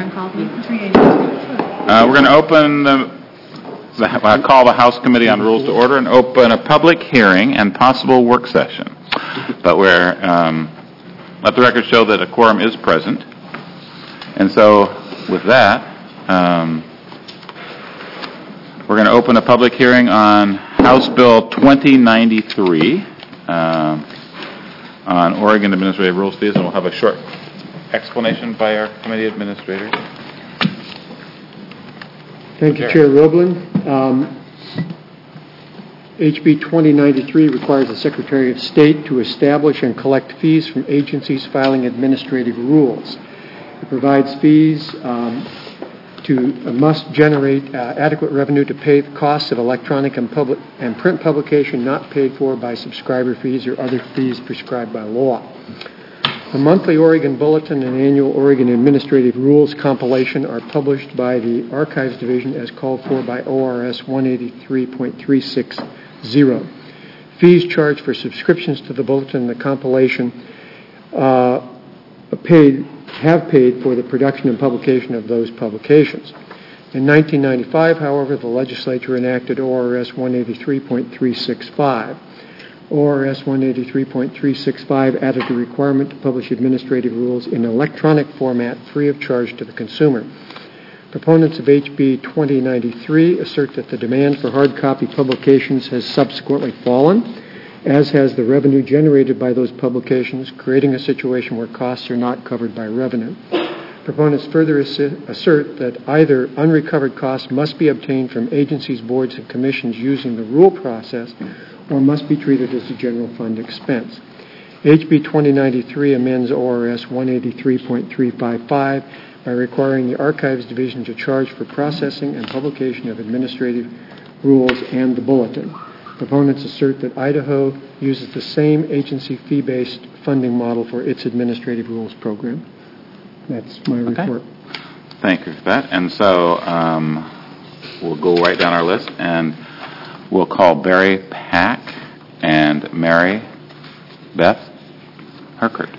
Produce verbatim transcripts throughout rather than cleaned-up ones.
on call, please. Uh, we're going to open the, the uh, call the House Committee on Rules to order and open a public hearing and possible work session. But we're um, let the record show that a quorum is present. And so, with that, um, we're going to open a public hearing on House Bill twenty ninety-three um, on Oregon Administrative Rules fees, and we'll have a short explanation by our committee administrator. Thank you, Chair Roblin. Um, H B twenty ninety-three requires the Secretary of State to establish and collect fees from agencies filing administrative rules. It provides fees um, to uh, must generate uh, adequate revenue to pay the costs of electronic and public and print publication not paid for by subscriber fees or other fees prescribed by law. The monthly Oregon Bulletin and annual Oregon Administrative Rules compilation are published by the Archives Division as called for by O R S one eighty-three point three six zero. Fees charged for subscriptions to the Bulletin and the compilation uh, paid have paid for the production and publication of those publications. In nineteen ninety-five, however, the legislature enacted O R S one eighty-three point three six five. O R S one eighty-three point three six five added the requirement to publish administrative rules in electronic format free of charge to the consumer. Proponents of H B twenty ninety-three assert that the demand for hard copy publications has subsequently fallen, as has the revenue generated by those publications, creating a situation where costs are not covered by revenue. Proponents further assert that either unrecovered costs must be obtained from agencies, boards, and commissions using the rule process or must be treated as a general fund expense. H B twenty ninety-three amends O R S one eighty-three point three five five by requiring the Archives Division to charge for processing and publication of administrative rules and the Bulletin. Proponents assert that Idaho uses the same agency fee-based funding model for its administrative rules program. That's my okay. report. Thank you for that. And so um, we'll go right down our list, and we'll call Barry Pack and Mary Beth Herkert.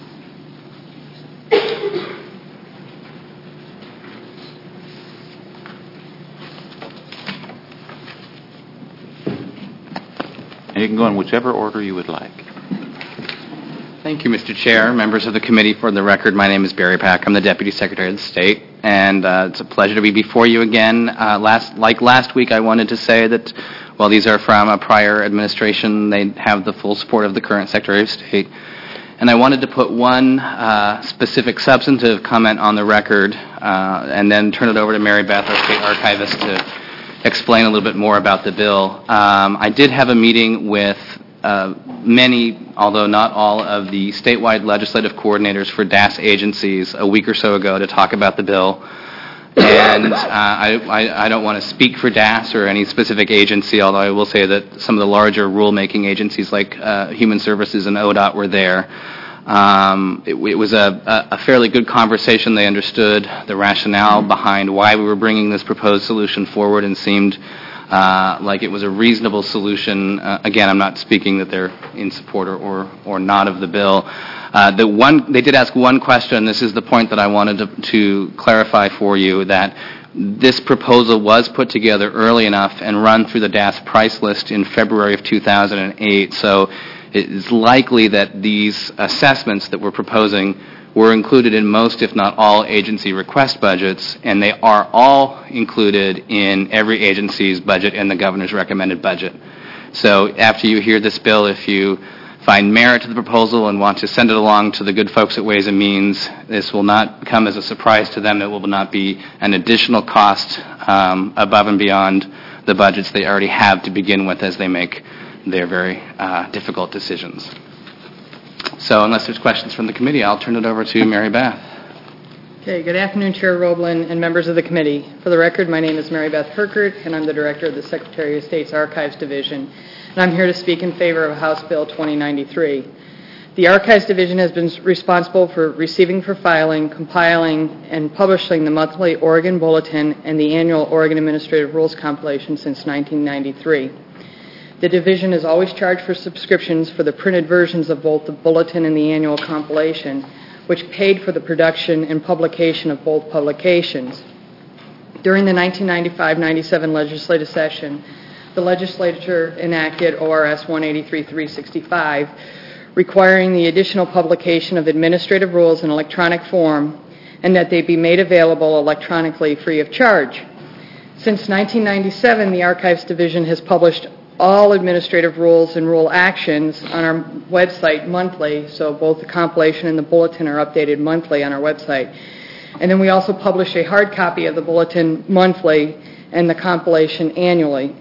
And you can go in whichever order you would like. Thank you, Mister Chair, members of the committee. For the record, my name is Barry Pack. I'm the Deputy Secretary of the State, and uh, it's a pleasure to be before you again. Uh, last, like last week, I wanted to say that while these are from a prior administration, they have the full support of the current Secretary of State. And I wanted to put one uh, specific substantive comment on the record uh, and then turn it over to Mary Beth, our State Archivist, to explain a little bit more about the bill. Um, I did have a meeting with uh, many, although not all, of the statewide legislative coordinators for D A S agencies a week or so ago to talk about the bill. And uh, I, I, I don't want to speak for D A S or any specific agency, although I will say that some of the larger rulemaking agencies like uh, Human Services and O D O T were there. Um, it, it was a, a fairly good conversation. They understood the rationale behind why we were bringing this proposed solution forward and seemed uh, like it was a reasonable solution. Uh, again, I'm not speaking that they're in support or, or, or not of the bill. Uh, the one, they did ask one question. This is the point that I wanted to, to clarify for you, that this proposal was put together early enough and run through the D A S price list in February of two thousand eight. So it is likely that these assessments that we're proposing were included in most, if not all, agency request budgets, and they are all included in every agency's budget and the governor's recommended budget. So after you hear this bill, if you find merit to the proposal and want to send it along to the good folks at Ways and Means, this will not come as a surprise to them. It will not be an additional cost um, above and beyond the budgets they already have to begin with as they make their very uh, difficult decisions. So unless there's questions from the committee, I'll turn it over to Mary Beth. Okay, good afternoon, Chair Roblin and members of the committee. For the record, my name is Mary Beth Herkert, and I'm the Director of the Secretary of State's Archives Division, and I'm here to speak in favor of House Bill twenty ninety-three. The Archives Division has been responsible for receiving for filing, compiling, and publishing the monthly Oregon Bulletin and the annual Oregon Administrative Rules compilation since nineteen ninety-three. The division is always charged for subscriptions for the printed versions of both the Bulletin and the annual compilation, which paid for the production and publication of both publications. During the nineteen ninety-five ninety-seven legislative session, the legislature enacted O R S one eighty-three three sixty-five, requiring the additional publication of administrative rules in electronic form and that they be made available electronically free of charge. Since nineteen ninety-seven, the Archives Division has published all administrative rules and rule actions on our website monthly, so both the compilation and the bulletin are updated monthly on our website. And then we also publish a hard copy of the bulletin monthly and the compilation annually.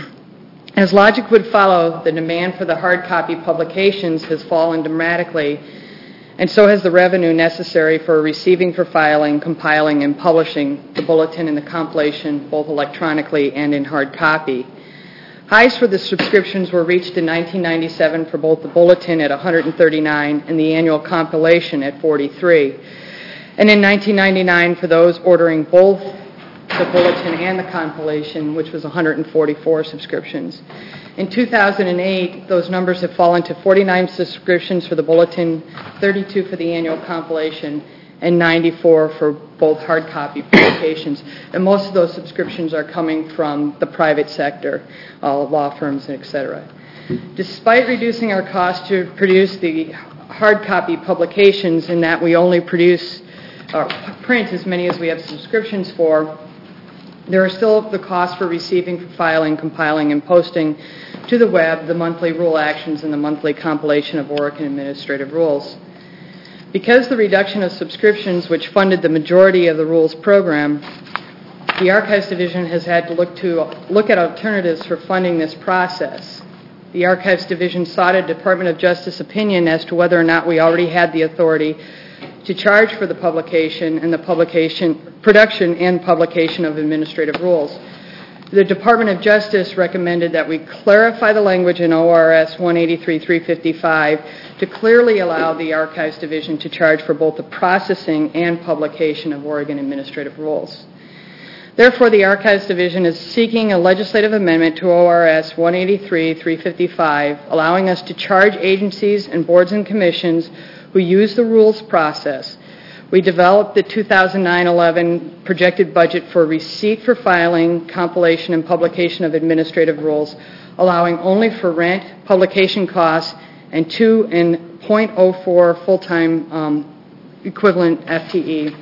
As logic would follow, the demand for the hard copy publications has fallen dramatically, and so has the revenue necessary for receiving, for filing, compiling, and publishing the bulletin and the compilation both electronically and in hard copy. Highs for the subscriptions were reached in nineteen ninety-seven for both the bulletin at one hundred thirty-nine and the annual compilation at forty-three. And in nineteen ninety-nine for those ordering both the bulletin and the compilation, which was one hundred forty-four subscriptions. In two thousand eight, those numbers have fallen to forty-nine subscriptions for the bulletin, thirty-two for the annual compilation, and ninety-four for both hard copy publications. And most of those subscriptions are coming from the private sector, uh, law firms, et cetera. Despite reducing our cost to produce the hard copy publications in that we only produce or print as many as we have subscriptions for, there are still the costs for receiving, for filing, compiling, and posting to the web the monthly rule actions and the monthly compilation of Oregon administrative rules. Because the reduction of subscriptions, which funded the majority of the rules program, the Archives Division has had to look to look at alternatives for funding this process. The Archives Division sought a Department of Justice opinion as to whether or not we already had the authority to charge for the publication and the publication, production and publication of administrative rules. The Department of Justice recommended that we clarify the language in O R S one eighty-three three fifty-five to clearly allow the Archives Division to charge for both the processing and publication of Oregon administrative rules. Therefore, the Archives Division is seeking a legislative amendment to O R S one eighty-three three fifty-five, allowing us to charge agencies and boards and commissions who use the rules process. We developed the two thousand nine eleven projected budget for receipt for filing, compilation, and publication of administrative rules, allowing only for rent, publication costs, and two and zero point zero four full-time um, equivalent F T E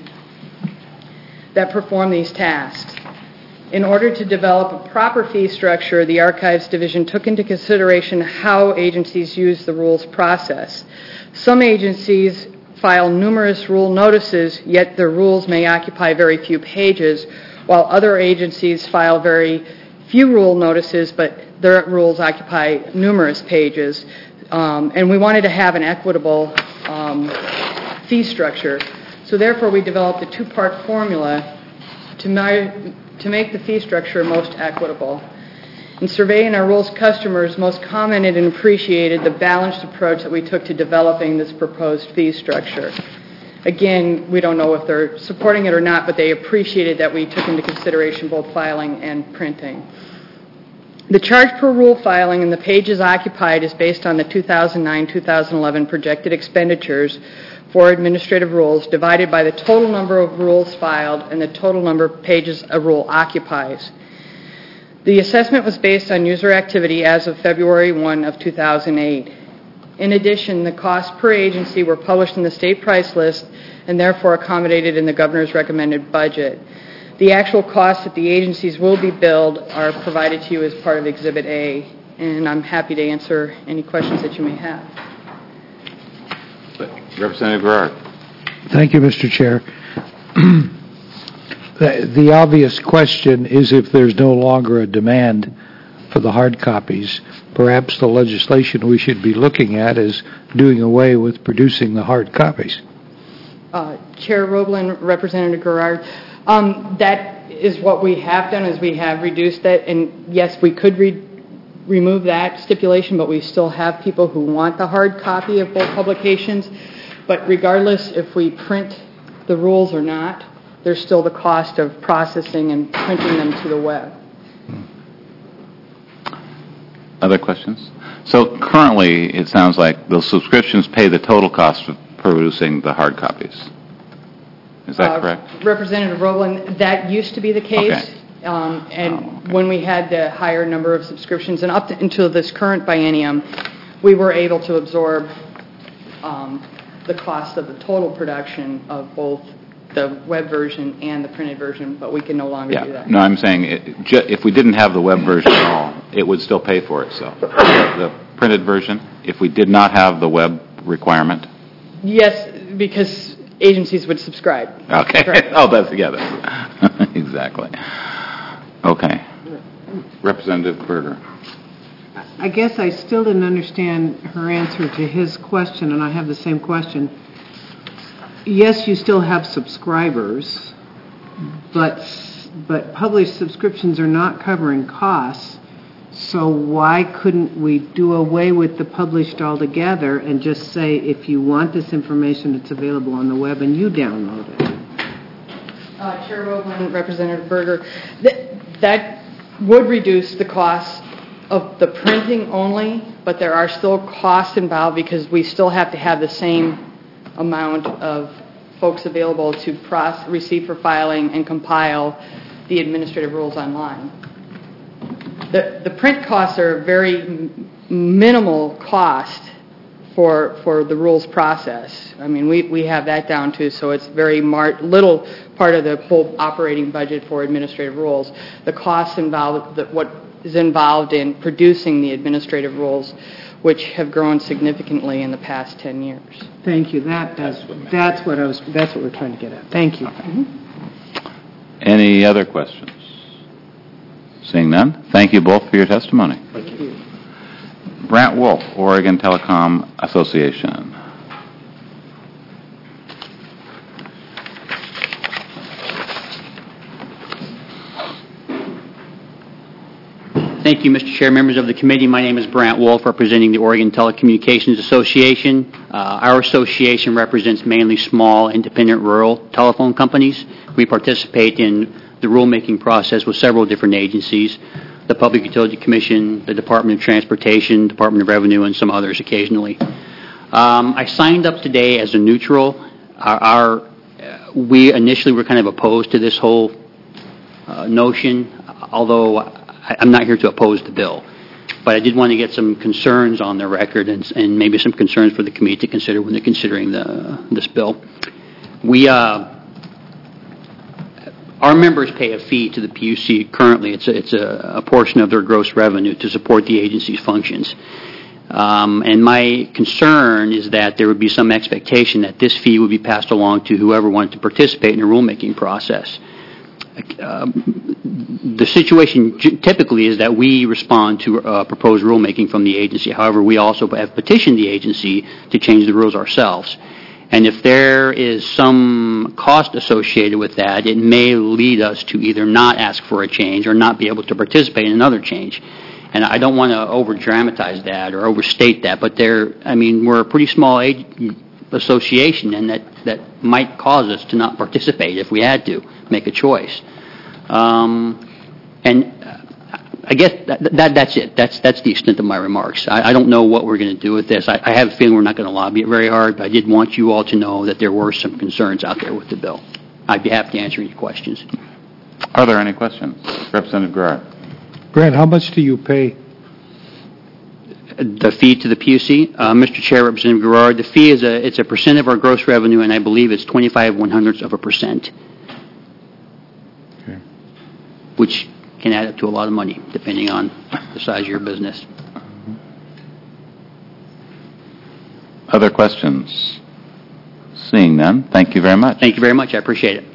that perform these tasks. In order to develop a proper fee structure, the Archives Division took into consideration how agencies use the rules process. Some agencies file numerous rule notices, yet their rules may occupy very few pages, while other agencies file very few rule notices, but their rules occupy numerous pages. Um, and we wanted to have an equitable um, fee structure. So therefore, we developed a two-part formula to, ma- to make the fee structure most equitable. In surveying our rules customers, most commented and appreciated the balanced approach that we took to developing this proposed fee structure. Again, we don't know if they're supporting it or not, but they appreciated that we took into consideration both filing and printing. The charge per rule filing and the pages occupied is based on the two thousand nine two thousand eleven projected expenditures for administrative rules divided by the total number of rules filed and the total number of pages a rule occupies. The assessment was based on user activity as of February first of two thousand eight. In addition, the costs per agency were published in the state price list and therefore accommodated in the governor's recommended budget. The actual costs that the agencies will be billed are provided to you as part of Exhibit A, and I'm happy to answer any questions that you may have. Representative Garrard. Thank you, Mister Chair. the, the obvious question is if there's no longer a demand for the hard copies, perhaps the legislation we should be looking at is doing away with producing the hard copies. Uh, Chair Roblin, Representative Garrard, um, that is what we have done, is we have reduced that, and yes, we could re- remove that stipulation, but we still have people who want the hard copy of both publications. But regardless if we print the rules or not, there's still the cost of processing and printing them to the web. Other questions? So currently, it sounds like those subscriptions pay the total cost of producing the hard copies. Is that Uh, correct? Representative Roblin, that used to be the case. Okay. Um, And Oh, okay. when we had the higher number of subscriptions, and up to- until this current biennium, we were able to absorb um, the cost of the total production of both the web version and the printed version, but we can no longer do Yeah. that. No, I'm saying it, ju- if we didn't have the web version at all, it would still pay for itself. The printed version, if we did not have the web requirement. Yes, because agencies would subscribe. Okay. Correct. Oh, that's together. Exactly. Okay. Representative Berger. I guess I still didn't understand her answer to his question, and I have the same question. Yes, you still have subscribers, but but published subscriptions are not covering costs, so why couldn't we do away with the published altogether and just say, if you want this information, it's available on the web and you download it? Uh, Chair Roblin, Representative Berger, th- that would reduce the cost of the printing only, but there are still costs involved because we still have to have the same amount of folks available to process, receive for filing and compile the administrative rules online. The, the print costs are a very m- minimal cost for for the rules process. I mean, we, we have that down too, so it's very mar- little part of the whole operating budget for administrative rules. The costs involved, the, what is involved in producing the administrative rules, which have grown significantly in the past ten years. Thank you. That does. That's what I was. That's what we're trying to get at. Thank you. Okay. Any other questions? Seeing none, thank you both for your testimony. Thank you. Brant Wolf, Oregon Telecom Association. Thank you, Mister Chair, members of the committee. My name is Brant Wolf, representing the Oregon Telecommunications Association. Uh, our association represents mainly small, independent, rural telephone companies. We participate in the rulemaking process with several different agencies, the Public Utility Commission, the Department of Transportation, Department of Revenue, and some others occasionally. Um, I signed up today as a neutral. Our, our uh, we initially were kind of opposed to this whole uh, notion, although I, I'm not here to oppose the bill. But I did want to get some concerns on the record and, and maybe some concerns for the committee to consider when they're considering the, this bill. We, uh, our members pay a fee to the P U C currently. It's a, it's a, a portion of their gross revenue to support the agency's functions. Um, and my concern is that there would be some expectation that this fee would be passed along to whoever wanted to participate in the rulemaking process. Um, the situation typically is that we respond to uh, proposed rulemaking from the agency. However, we also have petitioned the agency to change the rules ourselves. And if there is some cost associated with that, it may lead us to either not ask for a change or not be able to participate in another change. And I don't want to over-dramatize that or overstate that, but there, I mean, we're a pretty small age association, and that, that might cause us to not participate if we had to make a choice. Um, and I guess that, that that's it. That's that's the extent of my remarks. I, I don't know what we're going to do with this. I, I have a feeling we're not going to lobby it very hard, but I did want you all to know that there were some concerns out there with the bill. I'd be happy to answer any questions. Are there any questions? Representative Garrett. Brent, how much do you pay? The fee to the P U C, uh, Mister Chair, Representative Garrard, the fee is a it's a percent of our gross revenue, and I believe it's twenty-five one hundredths of a percent, Okay. which can add up to a lot of money depending on the size of your business. Other questions? Seeing none, thank you very much. Thank you very much. I appreciate it.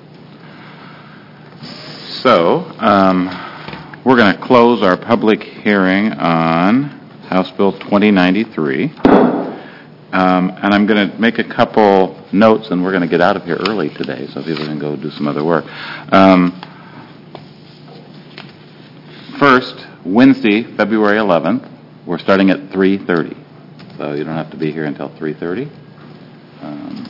So, um, we're going to close our public hearing on House Bill twenty ninety-three. Um, and I'm going to make a couple notes, and we're going to get out of here early today, so people can go do some other work. Um, first, Wednesday, February eleventh, we're starting at three thirty. So you don't have to be here until three thirty. Um,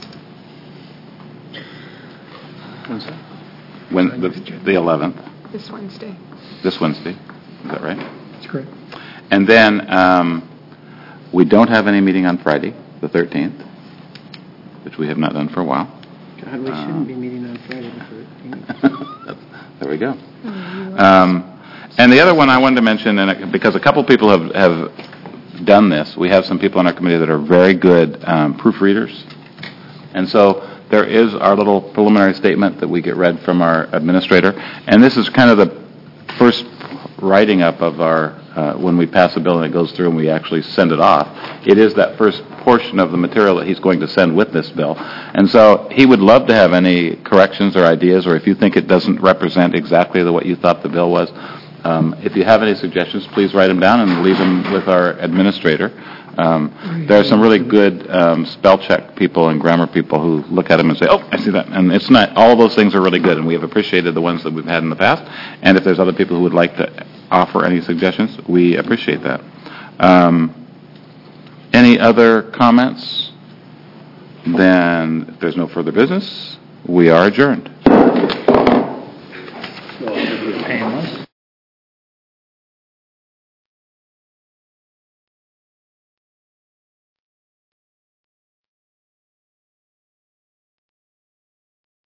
when the, the eleventh. This Wednesday. This Wednesday. Is that right? That's correct. And then um, we don't have any meeting on Friday, the thirteenth. which we have not done for a while. God, we shouldn't be meeting on Friday the thirteenth. There we go. Um, and the other one I wanted to mention, and it, because a couple people have, have done this, we have some people on our committee that are very good um, proofreaders. And so there is our little preliminary statement that we get read from our administrator. And this is kind of the first writing up of our, uh, when we pass a bill and it goes through and we actually send it off. It is that first portion of the material that he's going to send with this bill. And so he would love to have any corrections or ideas, or if you think it doesn't represent exactly the, what you thought the bill was, um, if you have any suggestions, please write them down and leave them with our administrator. Um, there are some really good um, spell check people and grammar people who look at them and say, oh, I see that. And it's not, all of those things are really good, and we have appreciated the ones that we've had in the past. And if there's other people who would like to offer any suggestions, we appreciate that. Um, any other comments? Then, if there's no further business, we are adjourned.